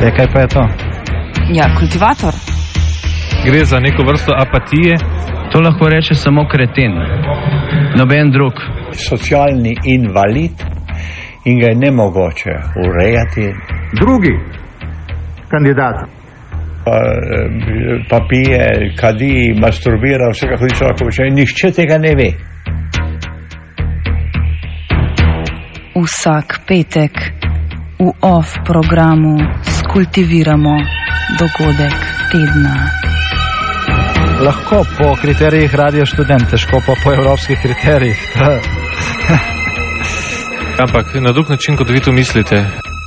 Ja, kaj pa je to? Ja, kultivator. Gre za neko vrsto apatije. To lahko reče samo kreten, noben drug. Socialni invalid in ga je nemogoče urejati. Drugi kandidat. Pa pije, kadi, masturbira, vse kako se lahko počne. Nihče tega ne ve. Vsak petek v OFF programu skultiviramo dogodek tedna. Lahko po kriterijih Radio Študent, težko pa po evropskih kriterijih. Ampak na drug način, kot vi to mislite.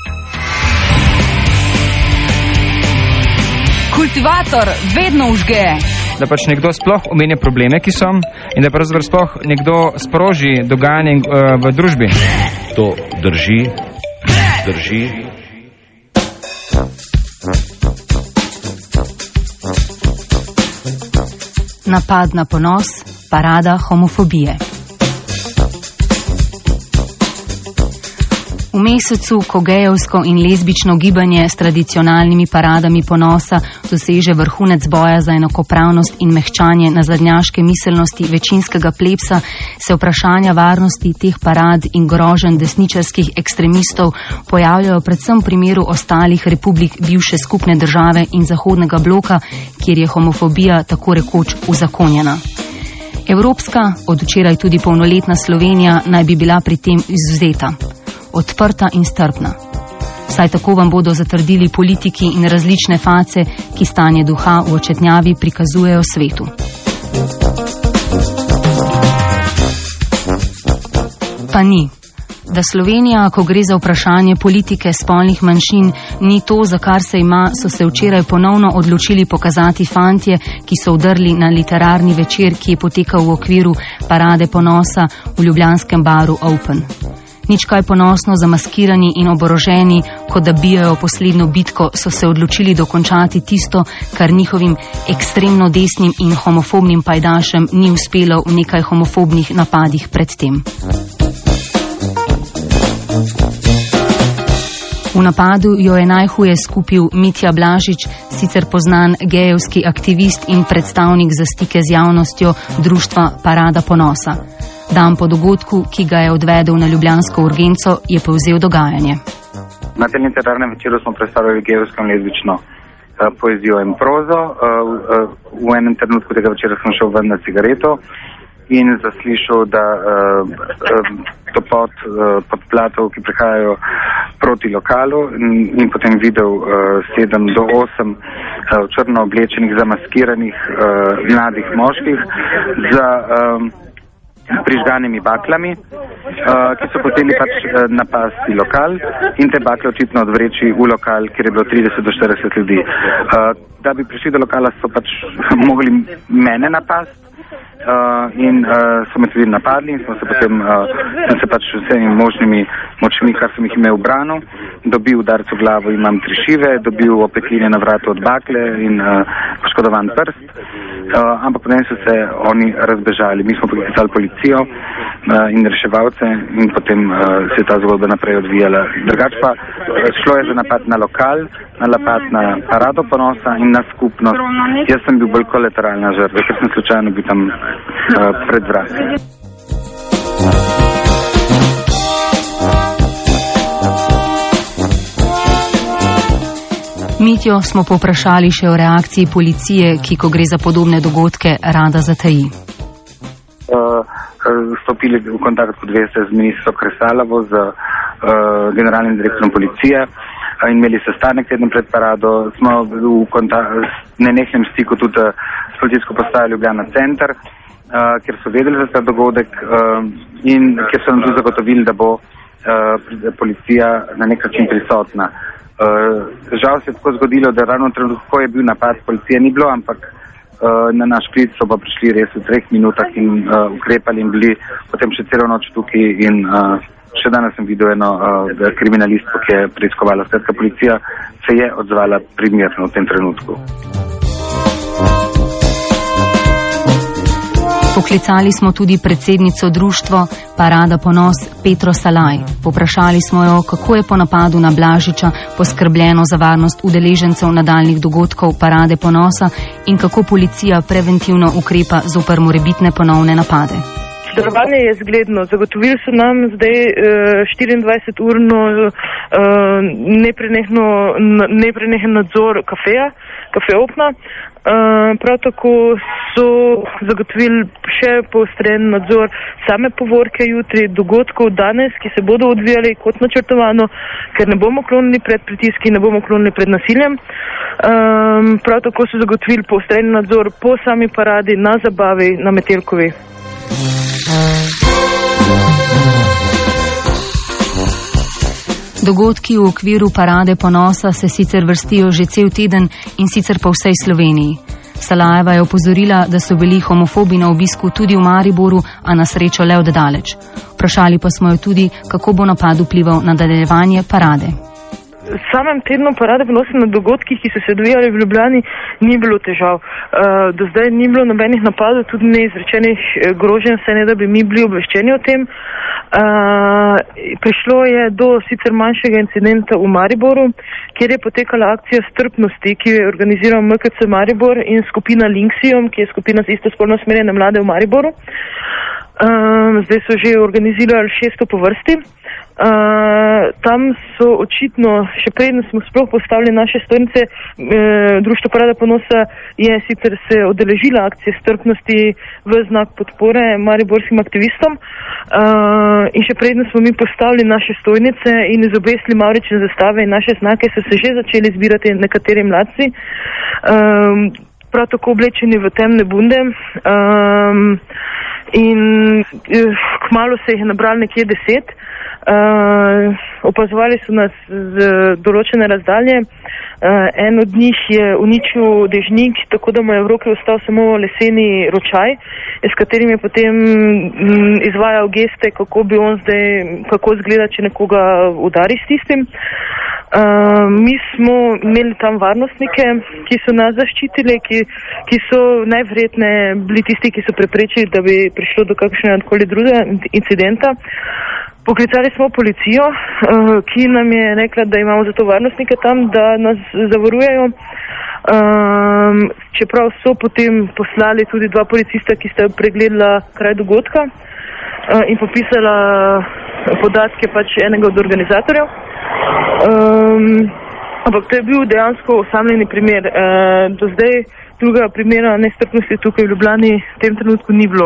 Kultivator vedno užge. Da pač nekdo sploh omenja probleme, ki so, in da pravzaprav sploh nekdo sproži dogajanje v družbi. To drži. Napad na ponos, parada homofobije. V mesecu, ko gejevsko in lezbično gibanje s tradicionalnimi paradami ponosa doseže vrhunec boja za enakopravnost in mehčanje nazadnjaške miselnosti večinskega plebsa, se vprašanja varnosti teh parad in groženj desničarskih ekstremistov pojavljajo predvsem v primeru ostalih republik bivše skupne države in zahodnega bloka, kjer je homofobija tako rekoč uzakonjena. Evropska, od včeraj tudi polnoletna Slovenija, naj bi bila pri tem izvzeta. Odprta in strpna. Saj tako vam bodo zatrdili politiki in različne face, ki stanje duha v očetnjavi prikazujejo svetu. Pa ni. Da Slovenija, ko gre za vprašanje politike spolnih manjšin, ni to, za kar se ima, so se včeraj ponovno odločili pokazati fantje, ki so vdrli na literarni večer, ki je potekal v okviru parade ponosa v ljubljanskem baru Open. Nič kaj ponosno zamaskirani in oboroženi, kot da bijajo poslednjo bitko, so se odločili dokončati tisto, kar njihovim ekstremno desnim in homofobnim pajdašem ni uspelo v nekaj homofobnih napadih predtem. V napadu jo je najhuje skupil Mitja Blažič, sicer poznan gejevski aktivist in predstavnik za stike z javnostjo društva Parada ponosa. Dan po dogodku, ki ga je odvedel na ljubljansko urgenco, je povzel dogajanje. Na tem literarnem večeru smo predstavljali gejevsko in lezbično poezijo in prozo. V enem trenutku tega večera sem šel ven na cigareto in zaslišal, da topot podplatov, ki prihajajo proti lokalu, in potem videl 7 do 8 črno oblečenih, zamaskiranih mladih moških za prižganimi baklami, ki so hoteli pač napasti lokal in te bakle očitno odvreči v lokal, kjer je bilo 30 do 40 ljudi. Da bi prišli do lokala, so pač mogli mene napasti in so me tudi napadli in sem se pač vsemi možnimi močmi, kar sem jih imel v branu, dobil udarec v glavo, imam 3 šive, dobil opekline na vratu od bakle in poškodovan prst. Ampak potem so se oni razbežali. Mi smo poklicali policijo in reševalce in potem se je ta zgodba naprej odvijala. Drugače pa šlo je za napad na lokal, na napad na parado ponosa in na skupnost. Jaz sem bil bolj kolateralna žrtva, ker sem slučajno bil tam pred vrati. Mitjo smo povprašali še o reakciji policije, ki, ko gre za podobne dogodke, rada zataji. Stopili v kontakt, kot veste, z ministrom Kresalovo, z generalnim direktorom policije in imeli sestanek teden pred parado. Smo v nenehnem stiku tudi s policijsko postajo Ljubljana center, kjer so vedeli za ta dogodek in kjer so nam tudi zagotovili, da bo policija na nek način prisotna. Žal se je tako zgodilo, da ravno trenutku, ko je bil napad, policije ni bilo, ampak na naš klic so pa prišli res v 3 minutah in ukrepali in bili potem še celo noč tukaj in še danes sem videl eno kriminalistko, ki je preiskovala. Skratka, policija se je odzvala primerno v tem trenutku. Poklicali smo tudi predsednico društva Parada Ponos Petro Salaj. Poprašali smo jo, kako je po napadu na Blažiča poskrbljeno za varnost udeležencev nadaljnih dogodkov Parade Ponosa in kako policija preventivno ukrepa zoper morebitne ponovne napade. Sodelovanje je zgledno. Zagotovili so nam zdaj 24-urno neprenehen nadzor kafe Opna. Prav tako so zagotovili še poostren nadzor same povorke jutri, dogodkov danes, ki se bodo odvijali kot načrtovano, ker ne bomo klonili pred pritiski, ne bomo klonili pred nasiljem. Prav tako so zagotovili poostren nadzor po sami paradi, na zabavi, na Metelkovi. Dogodki v okviru Parade Ponosa se sicer vrstijo že cel teden in sicer po vsej Sloveniji. Salajeva je opozorila, da so bili homofobi na obisku tudi v Mariboru, a na srečo le od daleč. Vprašali pa smo jo tudi, kako bo napad vplival na nadaljevanje parade. V samem tednu Parade Ponosa na dogodkih, ki so se odvijali v Ljubljani, ni bilo težav. Do zdaj ni bilo nobenih napadov, tudi neizrečenih groženj, saj ne da bi mi bili obveščeni o tem. Prišlo je do sicer manjšega incidenta v Mariboru, kjer je potekala akcija strpnosti, ki jo je organiziral MKC Maribor in skupina Linksium, ki je skupina za istospolno usmerjene mlade v Mariboru. Zdaj so že organizirali 600 po vrsti. Tam so očitno, še preden smo sploh postavili naše stojnice, Društvo Parada Ponosa je sicer se odeležila akcije strpnosti v znak podpore mariborskim aktivistom in še preden smo mi postavili naše stojnice in izobesili mavrične zastave in naše znake, so se že začeli zbirati nekateri mladci, prav tako oblečeni v temne bunde. In kmalu se jih je nabrali nekje 10. Opazovali so nas z določene razdalje. En od njih je uničil dežnik, tako da mu je v roki ostal samo leseni ročaj, s katerim je potem izvajal geste, kako bi on zdaj, kako izgleda, če nekoga udari s tistim. Mi smo imeli tam varnostnike, ki so nas zaščitili, ki so najverjetneje bili tisti, ki so preprečili, da bi prišlo do kakšnega koli drugega incidenta. Poklicali smo policijo, ki nam je rekla, da imamo zato varnostnike tam, da nas zavarujejo. Čeprav so potem poslali tudi 2 policista, ki sta pregledala kraj dogodka in popisala podatke pač enega od organizatorjev. Ampak to je bil dejansko osamljeni primer. Do zdaj drugega primera nestrpnosti tukaj v Ljubljani v tem trenutku ni bilo.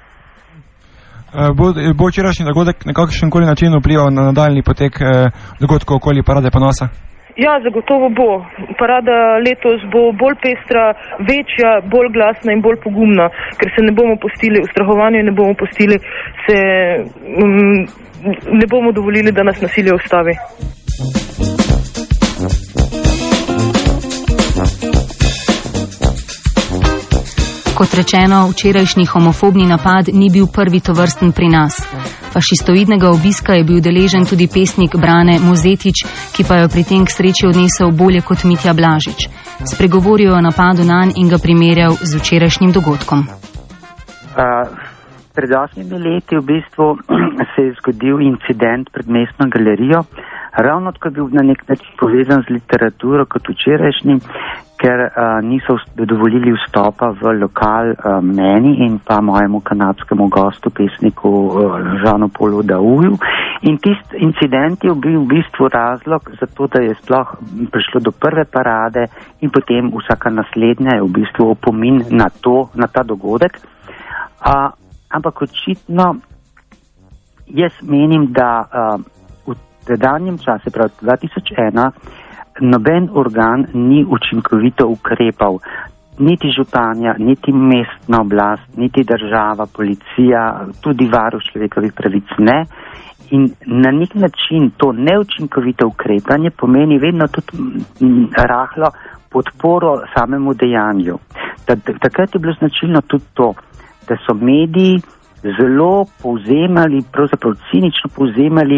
Bo včerajšnji dogodek na kakšen koli način vplival na nadaljni potek dogodkov okoli Parade Ponosa? Ja, zagotovo bo. Parada letos bo bolj pestra, večja, bolj glasna in bolj pogumna, ker se ne bomo pustili ustrahovanja in ne bomo pustili ne bomo dovolili, da nas nasilje ustavi. Kot rečeno, včerajšnji homofobni napad ni bil prvi tovrsten pri nas. Fašistoidnega obiska je bil deležen tudi pesnik Brane Mozetič, ki pa jo pri tem k sreči odnesel bolje kot Mitja Blažič. Spregovoril o napadu nanj in ga primerjal z včerajšnjim dogodkom. Pred 8 leti v bistvu se je zgodil incident pred mestno galerijo, ravno tako je bil na nek način povezan z literaturo kot včerajšnji, ker niso dovolili vstopa v lokal meni in pa mojemu kanadskemu gostu, pesniku Žanu Polu Dauju. In tisti incident je bil v bistvu razlog za to, da je sploh prišlo do prve parade in potem vsaka naslednja je v bistvu opomin na ta dogodek. Ampak očitno jaz menim, da v sedanjem času, pravi 2001, noben organ ni učinkovito ukrepal. Niti županja, niti mestna oblast, niti država, policija, tudi varuh človekovih pravic ne. In na nek način to neučinkovito ukrepanje pomeni vedno tudi rahlo podporo samemu dejanju. Takrat je bilo značilno tudi to, da so mediji zelo povzemali, pravzaprav cinično povzemali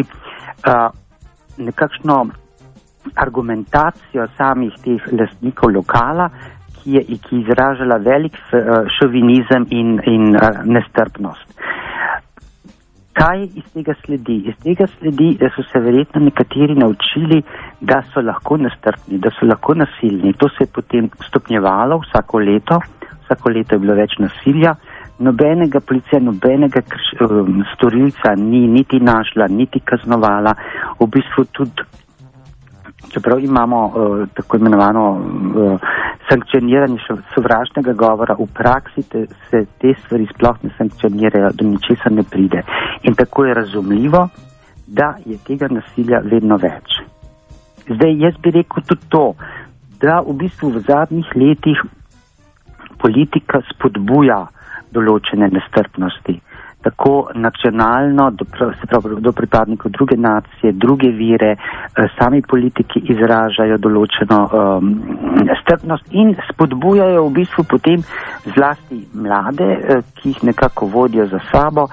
nekakšno argumentacijo samih teh lastnikov lokala, ki ki je izražala velik šovinizem in nestrpnost. Kaj iz tega sledi? Iz tega sledi, da so se verjetno nekateri naučili, da so lahko nestrpni, da so lahko nasilni. To se je potem stopnjevalo vsako leto je bilo več nasilja, nobenega policija, nobenega storilca ni niti našla, niti kaznovala. V bistvu tudi, čeprav imamo tako imenovano sankcioniranje sovražnega govora, v praksi se te stvari sploh ne sankcionirajo, do ničesar ne pride. In tako je razumljivo, da je tega nasilja vedno več. Zdaj, jaz bi rekel tudi to, da v bistvu v zadnjih letih politika spodbuja določene nestrpnosti. Tako nacionalno, do pripadnikov druge nacije, druge vire, sami politiki izražajo določeno strpnost in spodbujajo v bistvu potem zlasti mlade, ki jih nekako vodijo za sabo,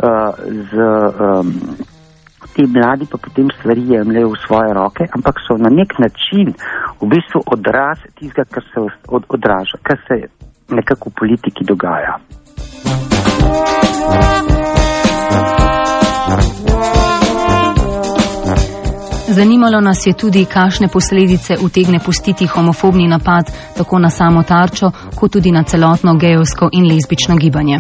ti mladi pa potem stvari jemljajo v svoje roke, ampak so na nek način v bistvu odraz tistega, kar se odraža, kar se nekako v politiki dogaja. Zanimalo nas je tudi, kakšne posledice utegne pustiti homofobni napad tako na samo Tarčo, kot tudi na celotno gejevsko in lezbično gibanje.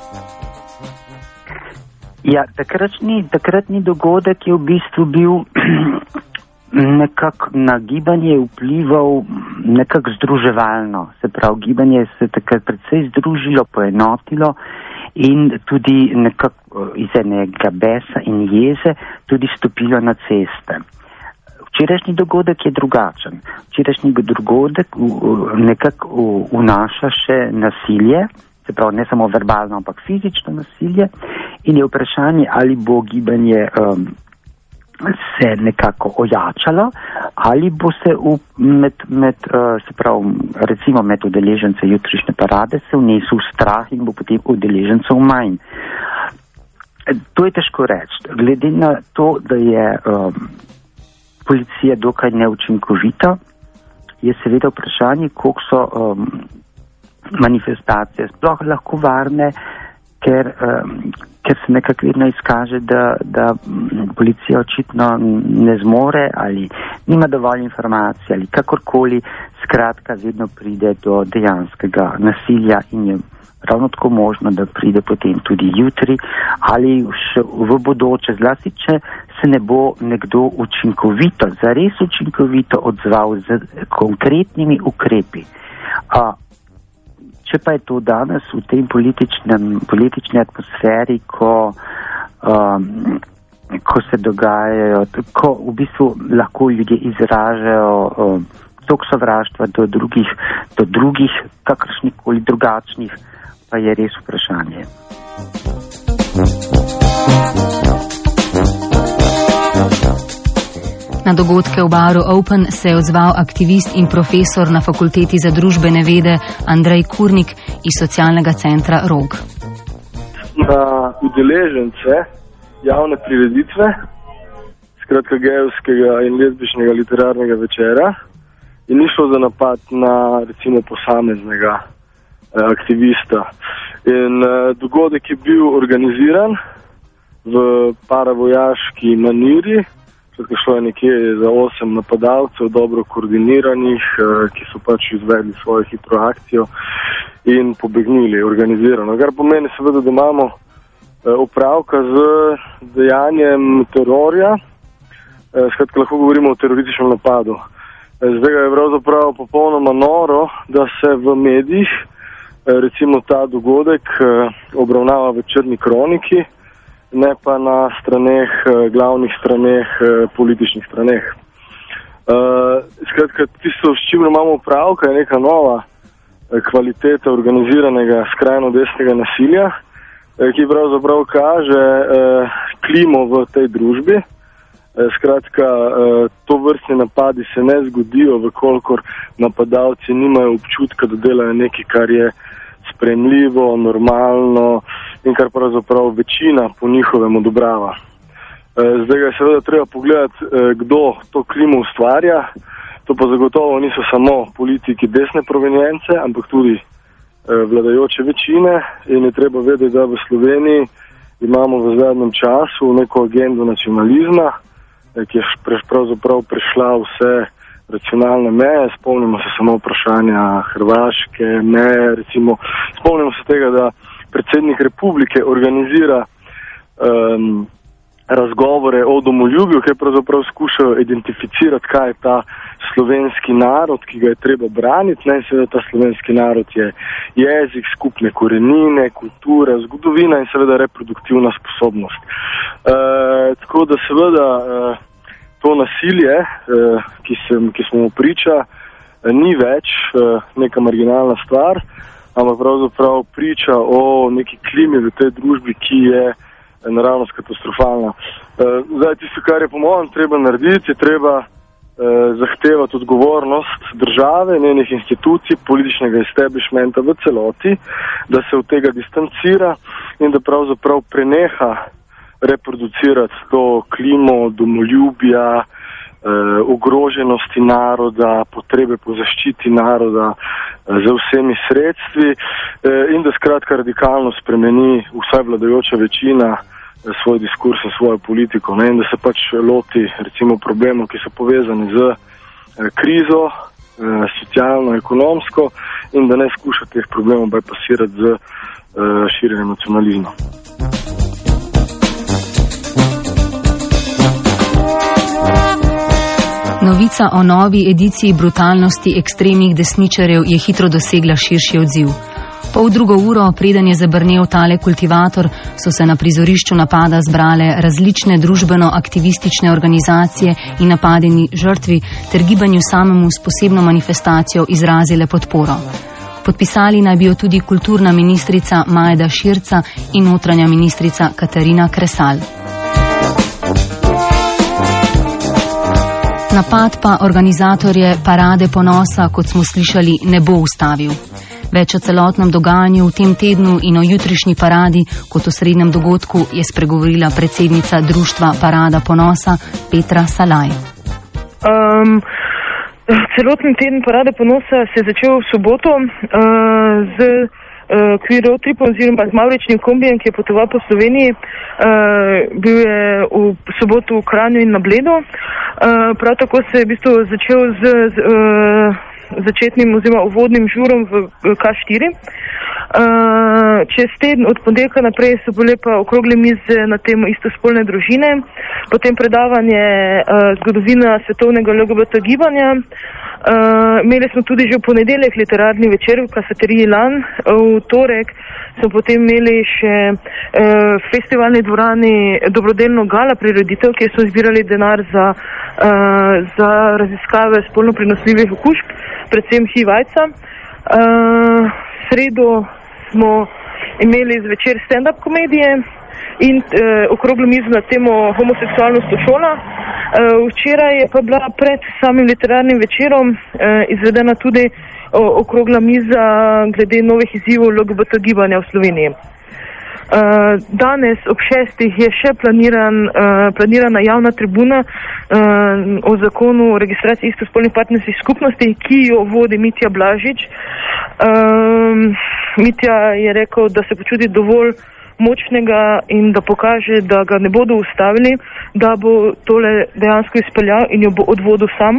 Ja, takratni dogodek je v bistvu bil nekako na gibanje vplival nekako združevalno. Se pravi, gibanje se takrat predvsej združilo, poenotilo in tudi nekako iz enega besa in jeze tudi stopilo na ceste. Včerajšnji dogodek je drugačen. Včerajšnji dogodek nekako vnaša še nasilje, se pravi ne samo verbalno, ampak fizično nasilje in je vprašanje, ali bo gibanje se nekako ojačalo, ali bo se se pravi, recimo med udeležence jutrišnje parade se vnesel strah in bo potem udeležencev manj. To je težko reči. Glede na to, da je policija dokaj neučinkovita, je seveda vprašanje, koliko so manifestacije sploh lahko varne, ker se nekako vedno izkaže, da policija očitno ne zmore ali nima dovolj informacij ali kakorkoli, skratka vedno pride do dejanskega nasilja in je ravno tako možno, da pride potem tudi jutri ali še v bodoče, zlasti če se ne bo nekdo učinkovito, zares učinkovito odzval z konkretnimi ukrepi. Če pa je to danes v tem politični atmosferi, ko se dogajajo, ko v bistvu lahko ljudje izražajo tok sovraštva do drugih, kakršnikoli drugačnih, pa je res vprašanje. Na dogodke v baru Open se je odzval aktivist in profesor na Fakulteti za družbene vede Andrej Kurnik iz socialnega centra Rog. Na udeležence javne prireditve, skratka gejevskega in lezbičnega literarnega večera, in ni šlo za napad na recimo posameznega aktivista. In dogodek je bil organiziran v paravojaški maniri. Šlo je nekje za 8 napadalcev, dobro koordiniranih, ki so pač izvedli svojo hitro akcijo in pobegnili organizirano. Kar pomeni seveda, da imamo opravka z dejanjem terorja, skratka lahko govorimo o terorističnem napadu. Zdaj je pravzaprav popolnoma noro, da se v medijih recimo ta dogodek obravnava v črni kroniki, ne pa na straneh, glavnih straneh, političnih straneh. Skratka, tisto, s čimer imamo opravka, je neka nova kvaliteta organiziranega skrajno desnega nasilja, ki pravzaprav kaže klimo v tej družbi. Skratka, to vrstne napadi se ne zgodijo, vkolikor napadalci nimajo občutka, da delajo nekaj, kar je spremljivo, normalno in kar pravzaprav večina po njihovem odobrava. Zdaj je seveda treba pogledati, kdo to klimo ustvarja. To pa zagotovo niso samo politiki desne provenience, ampak tudi vladajoče večine in je treba vedeti, da v Sloveniji imamo v zadnjem času neko agendo nacionalizma, ki je pravzaprav prešla vse racionalne meje. Spomnimo se samo vprašanja Hrvaške meje, recimo spomnimo se tega, da predsednik republike organizira razgovore o domoljubju, ki pravzaprav skušajo identificirati, kaj je ta slovenski narod, ki ga je treba braniti. Seveda ta slovenski narod je jezik, skupne korenine, kultura, zgodovina in seveda reproduktivna sposobnost. Tako da seveda to nasilje, ki smo mu priča, ni več neka marginalna stvar, ampak pravzaprav priča o neki klimi v tej družbi, ki je naravnost katastrofalna. Zdaj, tisto, kar je po mojem treba narediti, je treba zahtevati odgovornost države, njenih institucij, političnega establishmenta v celoti, da se od tega distancira in da pravzaprav preneha reproducirati to klimo domoljubja, ogroženosti naroda, potrebe po zaščiti naroda z vsemi sredstvi in da skratka radikalno spremeni vsaj vladajoča večina svoj diskurs in svojo politiko, in da se pač loti recimo problemov, ki so povezani z krizo, socialno, ekonomsko in da ne skuša teh problemov bypassirati z širjenjem nacionalizma. Novica o novi ediciji brutalnosti ekstremnih desničarjev je hitro dosegla širši odziv. Pol drugo uro, preden je zabrnel tale kultivator, so se na prizorišču napada zbrale različne družbeno-aktivistične organizacije in napadeni žrtvi ter gibanju samemu s posebno manifestacijo izrazile podporo. Podpisali naj bi jo tudi kulturna ministrica Majda Širca in notranja ministrica Katarina Kresal. Napad pa organizatorje Parade ponosa, kot smo slišali, ne bo ustavil. Več o celotnem dogajanju v tem tednu in o jutrišnji paradi kot osrednjem dogodku je spregovorila predsednica društva Parada ponosa Petra Salaj. Celotni teden Parade ponosa se je začel v soboto z queer road tripom oziroma z mavričnim kombijem, ki je potoval po Sloveniji. Bil je v soboto v Kranju in na Bledu. Prav tako se je v bistvu začel z začetnim oziroma uvodnim žurom v K4. Čez teden od ponedeljka naprej so bile pa okrogle mize na temo istospolne družine, potem predavanje zgodovina svetovnega LGBT gibanja. Imeli smo tudi že v ponedeljek literarni večer v kafeteriji Lan, v torek smo potem imeli še festivalni dvorani dobrodelno gala prireditev, kjer so zbirali denar za raziskave spolno prenosljivih okužb, predvsem HIV-ajca. Sredo smo imeli zvečer stand-up komedije in okroglo mizo na temo homoseksualnost v šolah. Včeraj je pa bila pred samim literarnim večerom izvedena tudi okrogla miza glede novih izzivov LGBT gibanja v Sloveniji. Danes ob 6. je še planirana javna tribuna o zakonu o registraciji istospolnih partnerskih skupnosti, ki jo vodi Mitja Blažič. Mitja je rekel, da se počuti dovolj močnega in da pokaže, da ga ne bodo ustavili, da bo tole dejansko izpeljal in jo bo odvodil sam.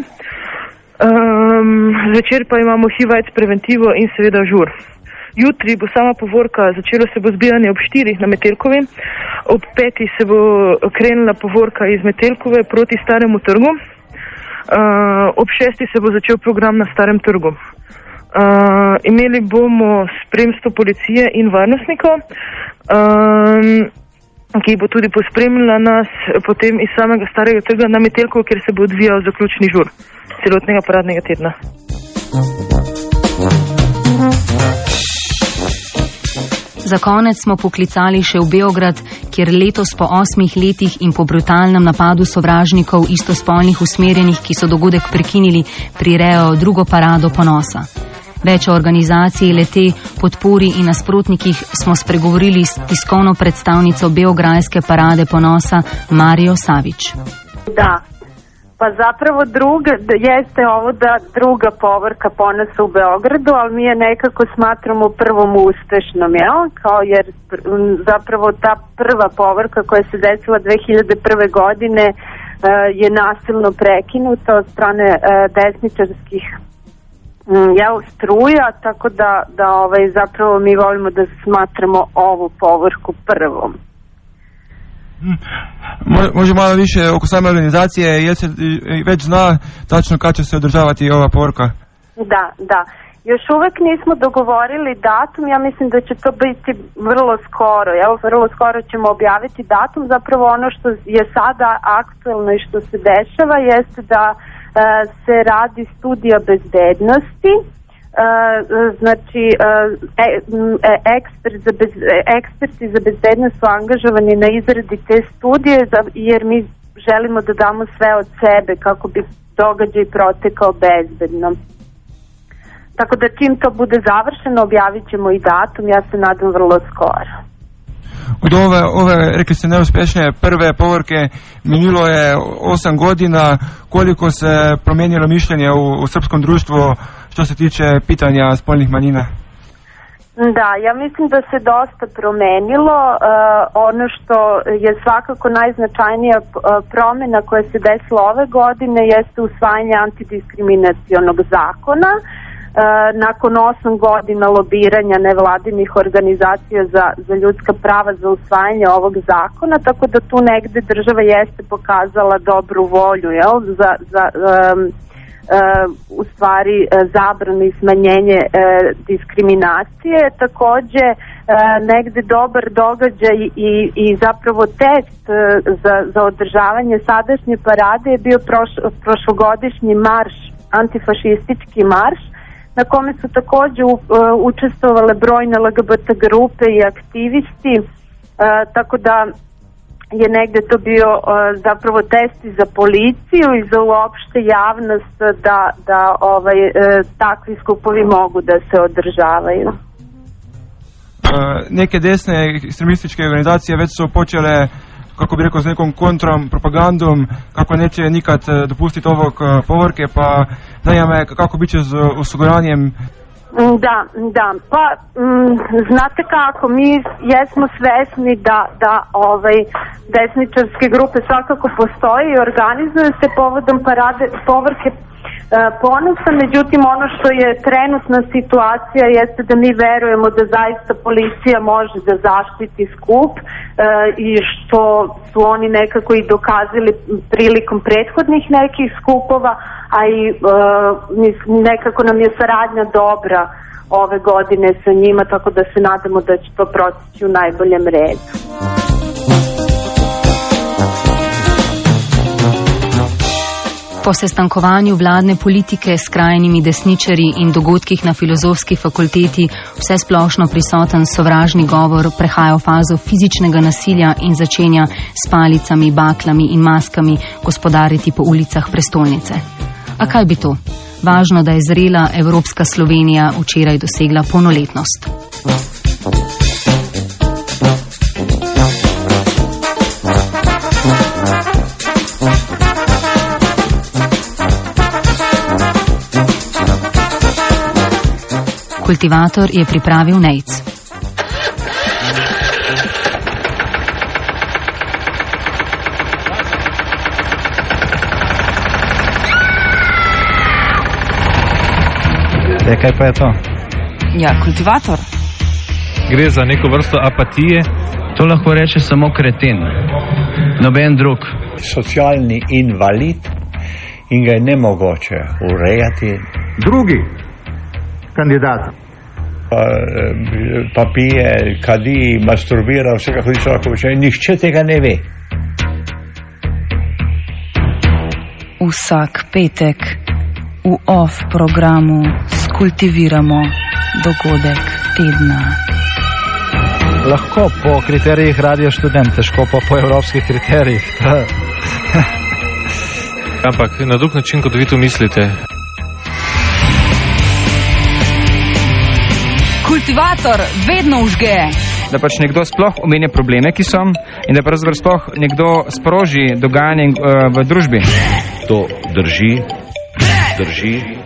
Zvečer pa imamo HIV-AIDS preventivo in seveda žur. Jutri bo sama povorka, začelo se bo zbiranje ob 4 na Metelkovi, ob 5 se bo krenila povorka iz Metelkove proti Staremu trgu, ob 6 se bo začel program na Starem trgu. Imeli bomo spremstvo policije in varnostnikov, ki bo tudi pospremila nas potem iz samega Starega trga na Metelkovo, kjer se bo odvijal zaključni žur celotnega paradnega tedna. Za konec smo poklicali še v Beograd, kjer letos po 8 letih in po brutalnem napadu sovražnikov istospolnih usmerjenih, ki so dogodek prekinili, prirejajo drugo parado ponosa. Več o organizaciji lete, podpori in nasprotnikih smo spregovorili s tiskovno predstavnico beograjske Parade ponosa Marijo Savič. Da, Pa zapravo jeste ovo da druga povorka ponosa u Beogradu, ali mi je nekako smatramo prvom uspešnom, jel? Jer zapravo ta prva povorka koja se desila 2001. godine je nasilno prekinuta od strane desničarskih struja, tako da zapravo mi volimo da smatramo ovu povorku prvom. Može malo više oko same organizacije, jer se već zna tačno kad će se održavati ova povorka? Da. Još uvek nismo dogovorili datum, ja mislim da će to biti vrlo skoro, vrlo skoro ćemo objaviti datum. Zapravo ono što je sada aktuelno i što se dešava jeste da se radi studija bezbednosti. Znači eksperti za bezbednost su angažovani na izradi te studije jer mi želimo da damo sve od sebe kako bi događaj protekao bezbedno. Tako da čim to bude završeno objavit ćemo i datum, ja se nadam vrlo skoro. Od ove rekli ste neuspešne prve povorke minilo je 8 godina. Koliko se promijenilo mišljenje u srpskom društvu što se tiče pitanja spolnih manjina? Da, ja mislim da se dosta promenilo. Ono što je svakako najznačajnija promjena koja se desila ove godine jeste usvajanje antidiskriminacionog zakona. Nakon 8 godina lobiranja nevladinih organizacija za ljudska prava za usvajanje ovog zakona, tako da tu negde država jeste pokazala dobru volju za u stvari zabranu i smanjenje diskriminacije. Takođe negde dobar događaj i zapravo test za održavanje sadašnje parade je bio prošlogodišnji marš, antifašistički marš, na kome su takođe učestvovale brojne LGBT grupe i aktivisti, tako da je negde to bio zapravo test i za policiju i za uopšte javnost da takvi skupovi mogu da se održavaju. Neke desne ekstremističke organizacije već su počele, kako bi rekao, s nekom kontrom propagandom, kako neće nikad dopustiti ovog povorke, pa zanima me kako biće s osiguranjem. Da, pa znate kako, mi jesmo svesni da desničarske grupe svakako postoje i organizuju se povodom parade povorke ponosa, međutim ono što je trenutna situacija jeste da mi verujemo da zaista policija može da zaštiti skup i što su oni nekako i dokazali prilikom prethodnih nekih skupova, a i nekako nam je saradnja dobra ove godine sa njima, tako da se nadamo da će to proći u najboljem redu. Po sestankovanju vladne politike s skrajnimi desničarji in dogodkih na filozofski fakulteti vse splošno prisoten sovražni govor prehaja v fazo fizičnega nasilja in začenja s palicami, baklami in maskami gospodariti po ulicah prestolnice. A kaj bi to? Važno, da je zrela evropska Slovenija včeraj dosegla polnoletnost. Kultivator je pripravil nejc. Kaj pa je to? Ja, kultivator. Gre za neko vrsto apatije. To lahko reče samo kreten, noben drug. Socialni invalid in ga je nemogoče urejati. Drugi kandidat. Pa pije, kadi, masturbira, vsega hodi človeka večer. Nihče tega ne ve. Vsak petek v OFF programu skultiviramo dogodek tedna. Lahko po kriterijih Radio Študent, težko pa po evropskih kriterijih. Ampak na drug način, kot vi to mislite. Kultivator vedno užge. Da pač nekdo sploh omenja probleme, ki so, in da pravzaprav sploh nekdo sproži dogajanje v družbi. to drži? Drži?